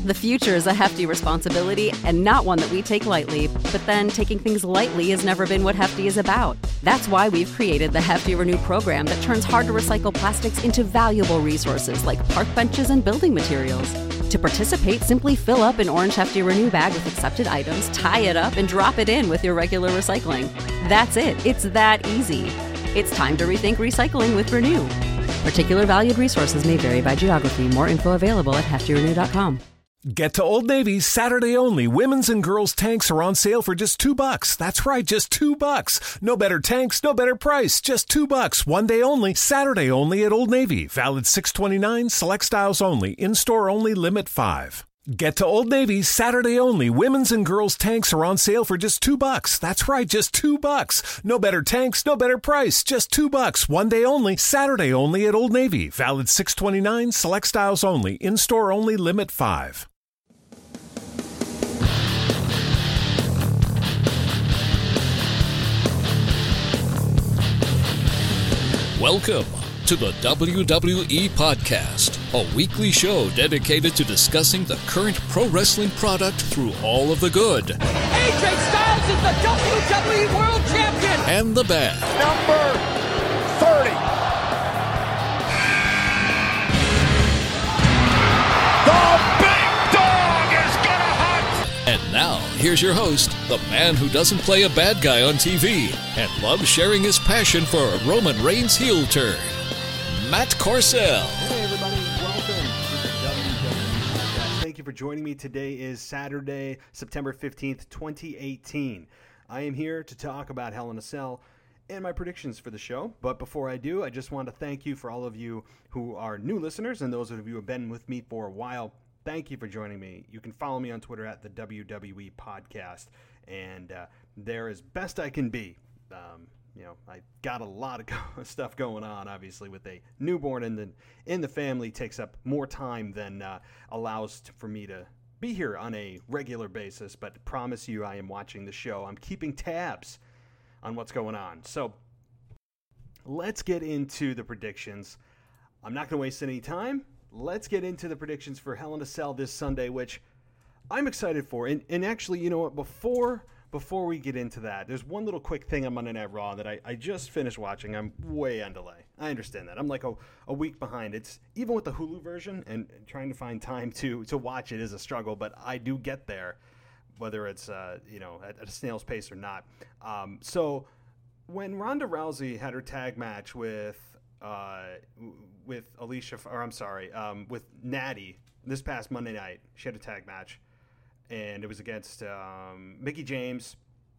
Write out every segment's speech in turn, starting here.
The future is a hefty responsibility and not one that we take lightly, but then taking things lightly has never been what Hefty is about. That's why we've created the Hefty Renew program that turns hard-to-recycle plastics into valuable resources like park benches and building materials. To participate, simply fill up an orange Hefty Renew bag with accepted items, tie it up, and drop it in with your regular recycling. That's it. It's that easy. It's time to rethink recycling with Renew. Particular valued resources may vary by geography. More info available at heftyrenew.com. Get to Old Navy's Saturday only women's and girls tanks are on sale for just $2. That's right, just $2. No better tanks, no better price. Just $2. One day only, Saturday only at Old Navy. Valid 6/29, select styles only. In-store only, limit 5. Get to Old Navy's Saturday only women's and girls tanks are on sale for just $2. That's right, just $2. No better tanks, no better price. Just $2. One day only, Saturday only at Old Navy. Valid 6/29, select styles only. In-store only, limit 5. Welcome to the WWE Podcast, a weekly show dedicated to discussing the current pro wrestling product through all of the good. AJ Styles is the WWE World Champion! And the bad. Number 30. The big dog is gonna hunt! And now, here's your host, the man who doesn't play a bad guy on TV and loves sharing his passion for a Roman Reigns heel turn, Matt Corcel. Hey everybody, welcome to the WWE Podcast. Thank you for joining me. Today is Saturday, September 15th, 2018. I am here to talk about Hell in a Cell and my predictions for the show. But before I do, I just want to thank you for all of you who are new listeners and those of you who have been with me for a while. Thank you for joining me. You can follow me on Twitter at the WWE Podcast, and there as best I can be. I got a lot of stuff going on, obviously, with a newborn in the family. Takes up more time than allows for me to be here on a regular basis. But I promise you, I am watching the show. I'm keeping tabs on what's going on. So let's get into the predictions. I'm not going to waste any time. Let's get into the predictions for Hell in a Cell this Sunday, which I'm excited for. And actually, you know what? Before we get into that, there's one little quick thing on Monday Night Raw that I just finished watching. I'm way on delay. I understand that. I'm like a week behind. It's even with the Hulu version and trying to find time to watch it is a struggle, but I do get there, whether it's at a snail's pace or not. So when Ronda Rousey had her tag match with with Natty this past Monday night, she had a tag match. And it was against Mickie James.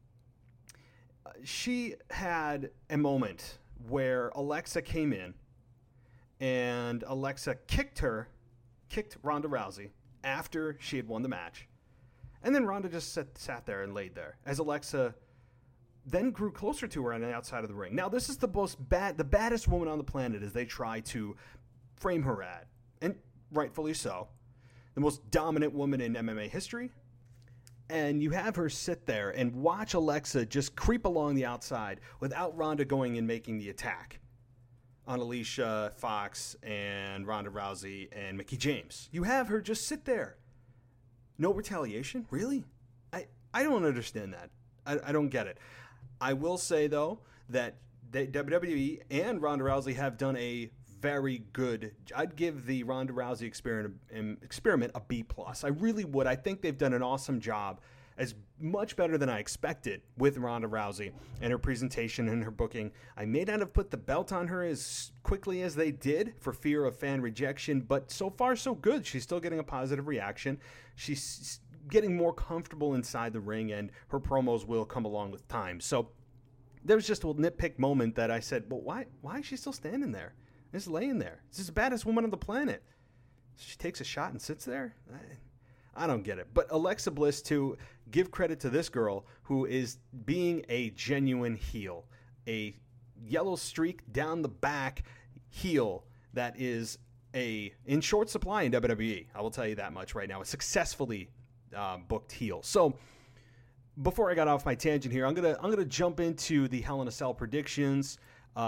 She had a moment where Alexa came in, and Alexa kicked Ronda Rousey after she had won the match. And then Ronda just sat there and laid there, as Alexa then grew closer to her on the outside of the ring. Now, this is the baddest woman on the planet, as they try to frame her at, and rightfully so. The most dominant woman in MMA history, and you have her sit there and watch Alexa just creep along the outside without Ronda going and making the attack on Alicia Fox and Ronda Rousey and Mickie James. You have her just sit there. No retaliation? Really? I don't understand that. I don't get it. I will say, though, that WWE and Ronda Rousey have done a very good. I'd give the Ronda Rousey experiment a B+. I really would. I think they've done an awesome job, as much better than I expected, with Ronda Rousey and her presentation and her booking. I may not have put the belt on her as quickly as they did for fear of fan rejection, but so far so good. She's still getting a positive reaction. She's getting more comfortable inside the ring, and her promos will come along with time. So there was just a nitpick moment that I said, well, why is she still standing there? Just laying there. This is the baddest woman on the planet. She takes a shot and sits there? I don't get it. But Alexa Bliss, to give credit to this girl who is being a genuine heel, a yellow streak down the back heel that is in short supply in WWE. I will tell you that much right now. A successfully booked heel. So before I got off my tangent here, I'm gonna jump into the Hell in a Cell predictions,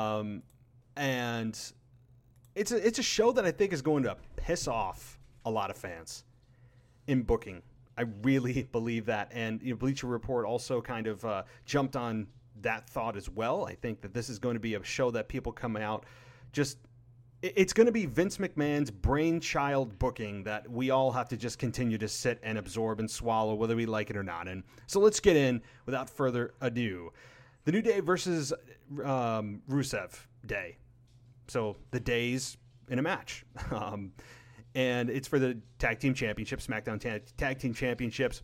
and it's a show that I think is going to piss off a lot of fans. in booking. I really believe that. And Bleacher Report also kind of jumped on that thought as well. I think that this is going to be a show that people come out just... It's going to be Vince McMahon's brainchild booking that we all have to just continue to sit and absorb and swallow, whether we like it or not. And so let's get in without further ado. The New Day versus Rusev Day. So the days in a match. And it's for the Tag Team Championship, SmackDown Tag Team Championships.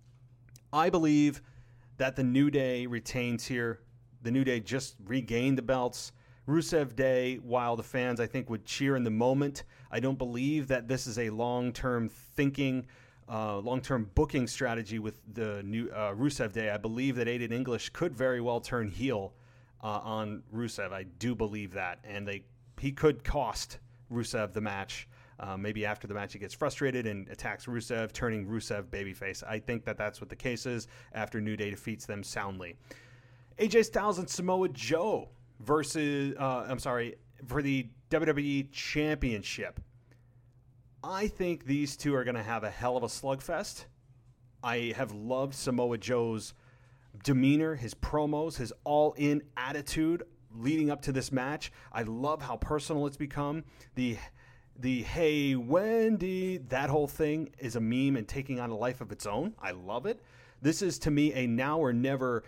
I believe that the New Day retains here. The New Day just regained the belts. Rusev Day, while the fans, I think, would cheer in the moment, I don't believe that this is a long-term thinking, long-term booking strategy with the new Rusev Day. I believe that Aiden English could very well turn heel on Rusev. I do believe that. And he could cost Rusev the match. Maybe after the match he gets frustrated and attacks Rusev, turning Rusev babyface. I think that that's what the case is after New Day defeats them soundly. AJ Styles and Samoa Joe versus, for the WWE Championship. I think these two are going to have a hell of a slugfest. I have loved Samoa Joe's demeanor, his promos, his all-in attitude leading up to this match. I love how personal it's become. The "Hey Wendy," that whole thing is a meme and taking on a life of its own. I love it. This is, to me, a now or never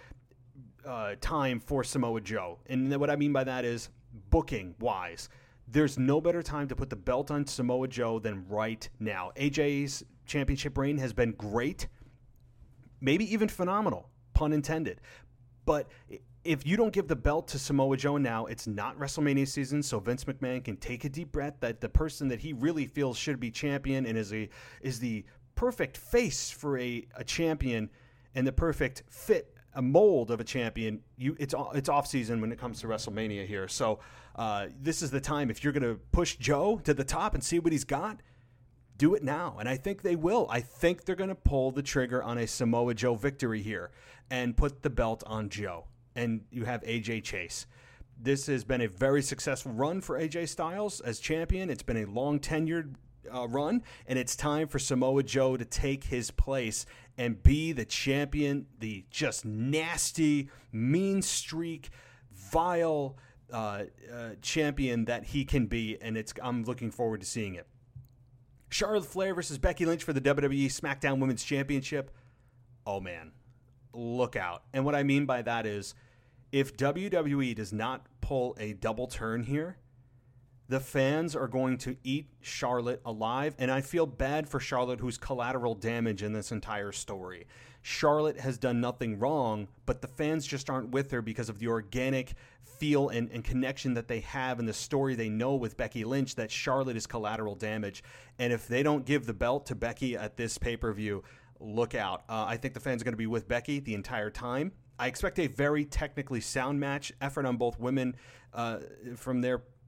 time for Samoa Joe. And what I mean by that is booking-wise. There's no better time to put the belt on Samoa Joe than right now. AJ's championship reign has been great, maybe even phenomenal, pun intended. But if you don't give the belt to Samoa Joe now, it's not WrestleMania season, so Vince McMahon can take a deep breath that the person that he really feels should be champion and is the perfect face for a champion and the perfect fit, a mold of a champion. It's off season when it comes to WrestleMania here. So this is the time. If you're going to push Joe to the top and see what he's got, do it now. And I think they will. I think they're going to pull the trigger on a Samoa Joe victory here and put the belt on Joe. And you have AJ Chase. This has been a very successful run for AJ Styles as champion. It's been a long tenured run, and it's time for Samoa Joe to take his place and be the champion, the just nasty, mean streak, vile champion that he can be, and I'm looking forward to seeing it. Charlotte Flair versus Becky Lynch for the WWE SmackDown Women's Championship. Oh, man. Look out. And what I mean by that is, if WWE does not pull a double turn here, the fans are going to eat Charlotte alive, and I feel bad for Charlotte, who's collateral damage in this entire story. Charlotte has done nothing wrong, but the fans just aren't with her because of the organic feel and connection that they have in the story they know with Becky Lynch, that Charlotte is collateral damage. And if they don't give the belt to Becky at this pay-per-view, look out. I think the fans are going to be with Becky the entire time. I expect a very technically sound match. Effort on both women from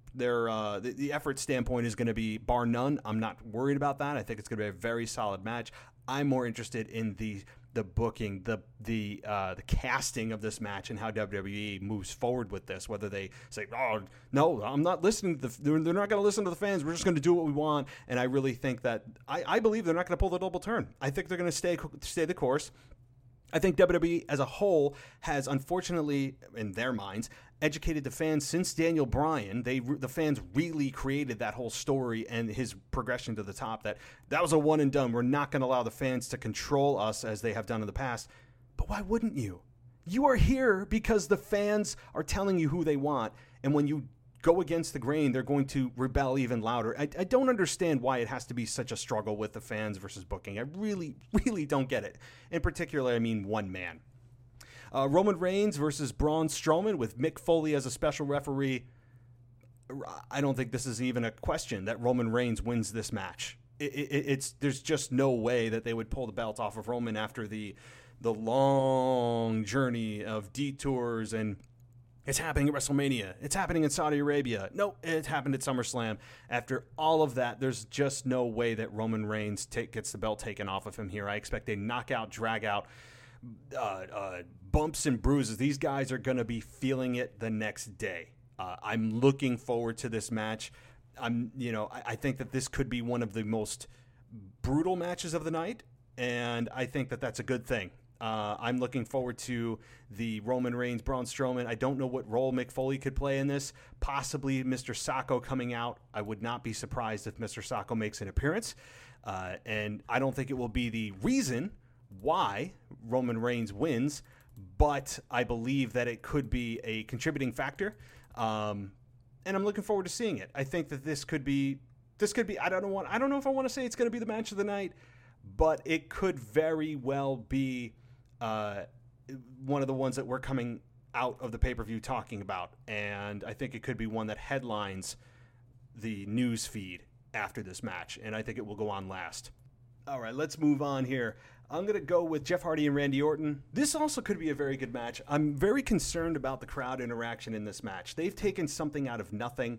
the effort standpoint is going to be bar none. I'm not worried about that. I think it's going to be a very solid match. I'm more interested in the booking, the casting of this match, and how WWE moves forward with this. Whether they say, "Oh no, I'm not listening to they're not going to listen to the fans. We're just going to do what we want." And I really think that I believe they're not going to pull the double turn. I think they're going to stay the course. I think WWE as a whole has, unfortunately, in their minds, educated the fans since Daniel Bryan. The fans really created that whole story and his progression to the top. That was a one and done. We're not going to allow the fans to control us as they have done in the past. But why wouldn't you? You are here because the fans are telling you who they want. And when you go against the grain, they're going to rebel even louder. I don't understand why it has to be such a struggle with the fans versus booking. I really, really don't get it. In particular, I mean one man. Roman Reigns versus Braun Strowman with Mick Foley as a special referee. I don't think this is even a question that Roman Reigns wins this match. There's just no way that they would pull the belt off of Roman after the long journey of detours and it's happening at WrestleMania. It's happening in Saudi Arabia. No, it happened at SummerSlam. After all of that, there's just no way that Roman Reigns gets the belt taken off of him here. I expect a knockout, drag-out, bumps and bruises. These guys are going to be feeling it the next day. I'm looking forward to this match. I think that this could be one of the most brutal matches of the night, and I think that that's a good thing. I'm looking forward to the Roman Reigns, Braun Strowman. I don't know what role Mick Foley could play in this. Possibly Mr. Sacco coming out. I would not be surprised if Mr. Sacco makes an appearance. And I don't think it will be the reason why Roman Reigns wins, but I believe that it could be a contributing factor. And I'm looking forward to seeing it. I think that this could be, I don't know if I want to say it's going to be the match of the night, but it could very well be one of the ones that we're coming out of the pay-per-view talking about. And I think it could be one that headlines the news feed after this match. And I think it will go on last. All right, let's move on here. I'm going to go with Jeff Hardy and Randy Orton. This also could be a very good match. I'm very concerned about the crowd interaction in this match. They've taken something out of nothing.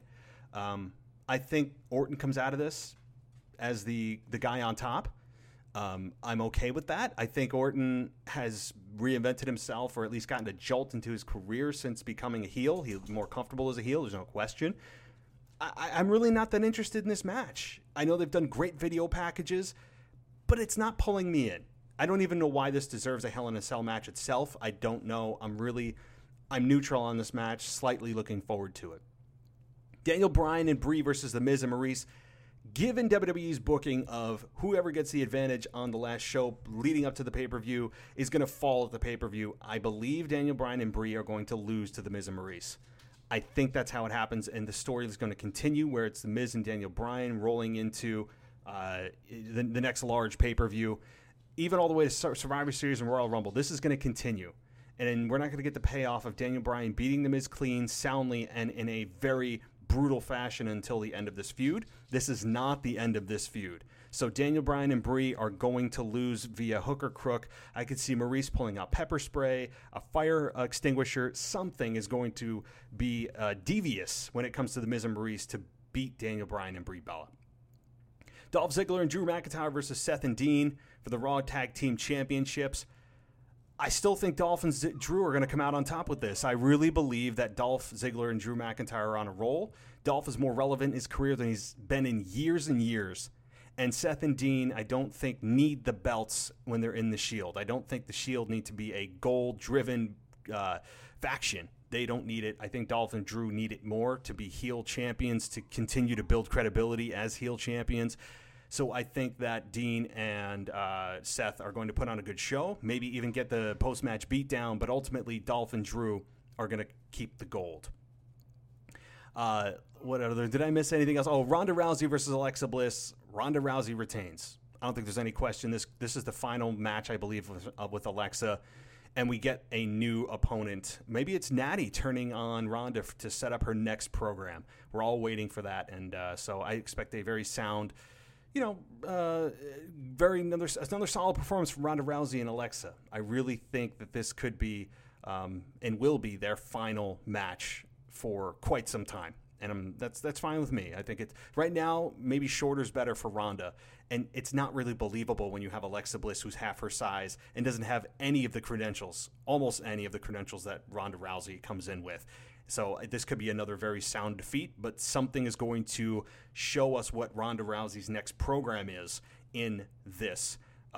I think Orton comes out of this as the guy on top. I'm okay with that. I think Orton has reinvented himself, or at least gotten a jolt into his career since becoming a heel. He's more comfortable as a heel, there's no question. I'm really not that interested in this match. I know they've done great video packages, but it's not pulling me in. I don't even know why this deserves a Hell in a Cell match itself. I don't know. I'm neutral on this match, slightly looking forward to it. Daniel Bryan and Brie versus The Miz and Maurice. Given WWE's booking of whoever gets the advantage on the last show leading up to the pay-per-view is going to fall at the pay-per-view, I believe Daniel Bryan and Brie are going to lose to The Miz and Maurice. I think that's how it happens, and the story is going to continue where it's The Miz and Daniel Bryan rolling into the next large pay-per-view, even all the way to Survivor Series and Royal Rumble. This is going to continue, and we're not going to get the payoff of Daniel Bryan beating The Miz clean, soundly, and in a very brutal fashion until the end of this feud. This is not the end of this feud. So Daniel Bryan and Brie are going to lose via hook or crook. I could see Maurice pulling out pepper spray, a fire extinguisher. Something is going to be devious when it comes to The Miz and Maurice to beat Daniel Bryan and Brie Bella. Dolph Ziggler and Drew McIntyre versus Seth and Dean for the Raw Tag Team Championships. I still think Dolph and Drew are going to come out on top with this. I really believe that Dolph Ziggler and Drew McIntyre are on a roll. Dolph is more relevant in his career than he's been in years and years. And Seth and Dean, I don't think, need the belts when they're in the Shield. I don't think the Shield need to be a goal-driven faction. They don't need it. I think Dolph and Drew need it more to be heel champions, to continue to build credibility as heel champions. So I think that Dean and Seth are going to put on a good show, maybe even get the post-match beatdown, but ultimately Dolph and Drew are going to keep the gold. What other? Did I miss anything else? Oh, Ronda Rousey versus Alexa Bliss. Ronda Rousey retains. I don't think there's any question. This is the final match, I believe, with Alexa, and we get a new opponent. Maybe it's Natty turning on Ronda to set up her next program. We're all waiting for that, and so I expect a very sound, another solid performance from Ronda Rousey and Alexa. I really think that this could be and will be their final match for quite some time, and that's fine with me. I think it's right now maybe shorter's better for Ronda, and it's not really believable when you have Alexa Bliss, who's half her size and doesn't have any of the credentials, almost any of the credentials that Ronda Rousey comes in with. So this could be another very sound defeat, but something is going to show us what Ronda Rousey's next program is in this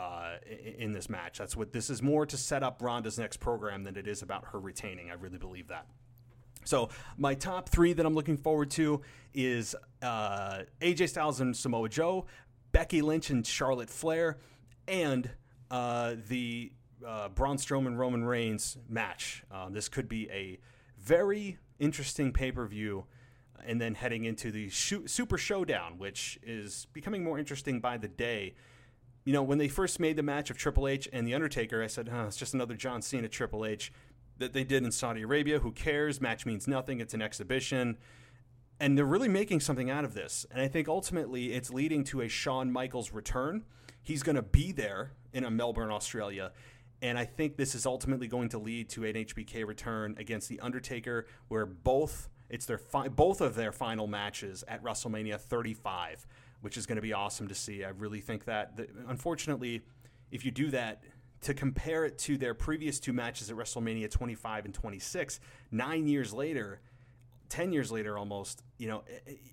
match. That's what this is, more to set up Ronda's next program than it is about her retaining. I really believe that. So my top three that I'm looking forward to is AJ Styles and Samoa Joe, Becky Lynch and Charlotte Flair, and the Braun Strowman Roman Reigns match. This could be a very interesting pay-per-view, and then heading into the Super Showdown, which is becoming more interesting by the day. When they first made the match of Triple H and The Undertaker, I said, it's just another John Cena Triple H that they did in Saudi Arabia. Who cares? Match means nothing. It's an exhibition. And they're really making something out of this. And I think ultimately it's leading to a Shawn Michaels return. He's going to be there in Melbourne, Australia. And I think this is ultimately going to lead to an HBK return against The Undertaker, where both of their final matches at WrestleMania 35, which is going to be awesome to see. I really think that unfortunately, if you do that, to compare it to their previous two matches at WrestleMania 25 and 26, 9 years later, 10 years later almost,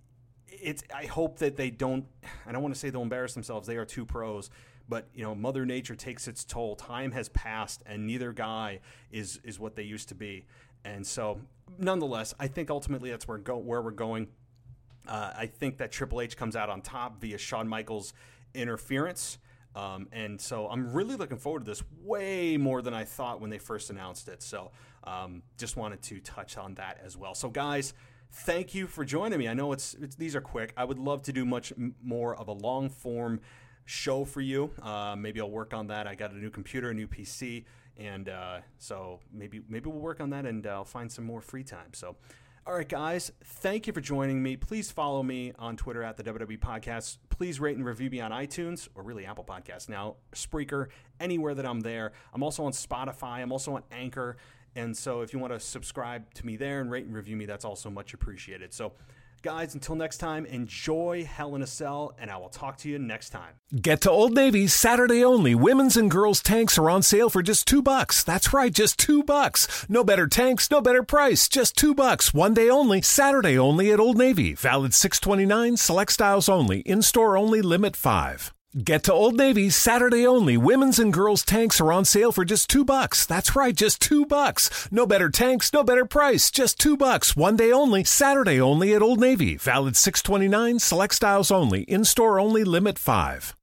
I hope that they don't. I don't want to say they'll embarrass themselves. They are two pros. But, Mother Nature takes its toll. Time has passed, and neither guy is what they used to be. And so, nonetheless, I think ultimately that's where we're going. I think that Triple H comes out on top via Shawn Michaels' interference. And so I'm really looking forward to this way more than I thought when they first announced it. So just wanted to touch on that as well. So, guys, thank you for joining me. I know these are quick. I would love to do much more of a long-form show for you. Maybe I'll work on that. I got a new computer, a new PC, and so maybe we'll work on that, and I'll find some more free time. So, all right, guys, thank you for joining me. Please follow me on Twitter at the WWE Podcast. Please rate and review me on iTunes, or really Apple Podcasts now, Spreaker, anywhere that I'm there. I'm also on Spotify. I'm also on Anchor. And so if you want to subscribe to me there and rate and review me, that's also much appreciated. So, guys, until next time, enjoy Hell in a Cell, and I will talk to you next time. Get to Old Navy's Saturday only women's and girls tanks are on sale for just $2. That's right, just $2. No better tanks, no better price. Just $2. One day only, Saturday only at Old Navy. Valid 6/29, select styles only. In-store only, limit 5. Get to Old Navy's Saturday only women's and girls tanks are on sale for just $2. That's right, just $2. No better tanks, no better price. Just $2. One day only, Saturday only at Old Navy. Valid 6/29, select styles only. In-store only, limit 5.